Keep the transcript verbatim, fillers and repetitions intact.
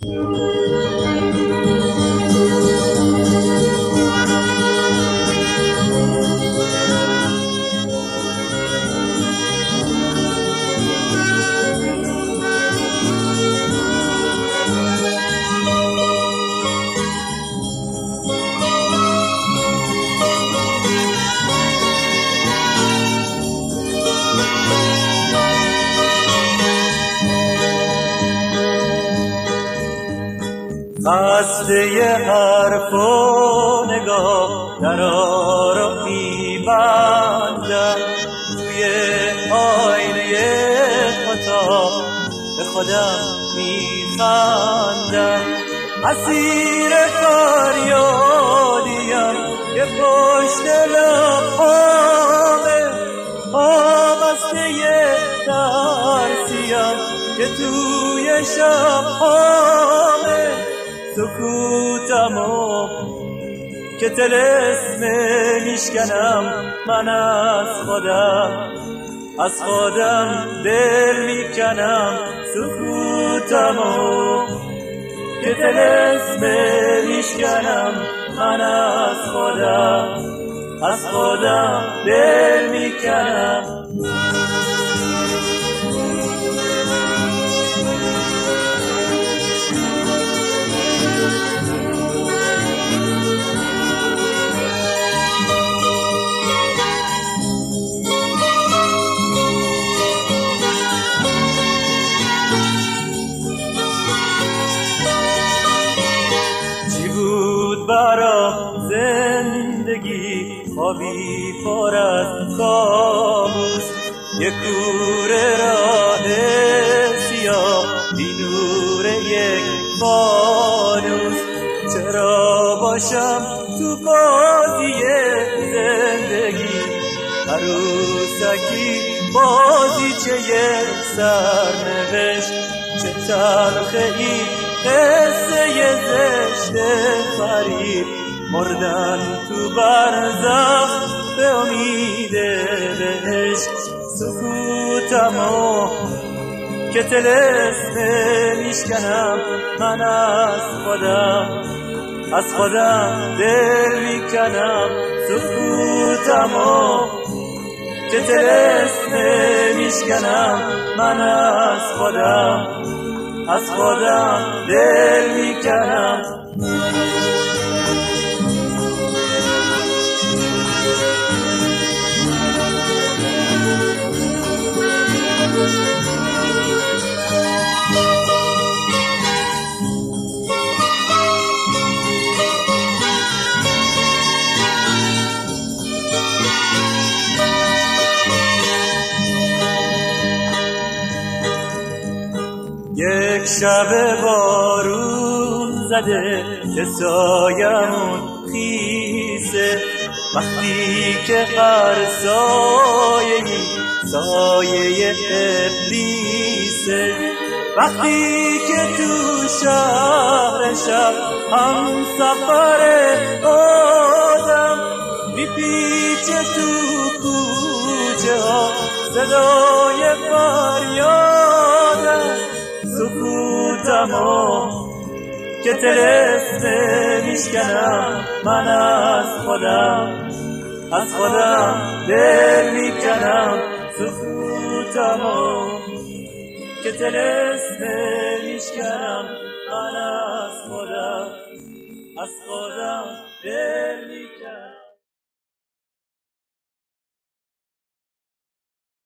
خسته حرف و نگاه درا رو میبندم، توی آینه خطا به خودم میخندم. اسیر فریادیم که پشت لبامه، وابسته ترسیم که توی شبامه. سکوتمو که طلسم میشکنم، من از خودم از خودم دل میکنم. سکوتمو که طلسم میشکنم، من از خودم از خودم دل میکنم. برام زندگی خوابی پر از کابوس، یک کوره راه سیاه بی نور یک فانوس. چرا باشم تو بازی زندگی، عروسکی بازیچه سرنوشت. چه تلخه ای قصه زشت فریب، مردن تو برزخ به امید بهشت. سکوتمو که طلسم میشکنم، من از خودم از خودم دل میکنم. سکوتمو که طلسم میشکنم، من از خودم از خودم دل میکنم. یک شب بارون زده که سایمون خیسه، وقتی که هر سایه‌ای سایه ابلیسه. وقتی که تو شهر شب هم سفر آدم، میپیچه تو کوچه ها صدای فریادم. سکوتمو که طلسم میشکنم، من از خودم از خودم دل میکنم. سکوتمو که طلسم میشکنم، من از خودم از خودم دل میکنم.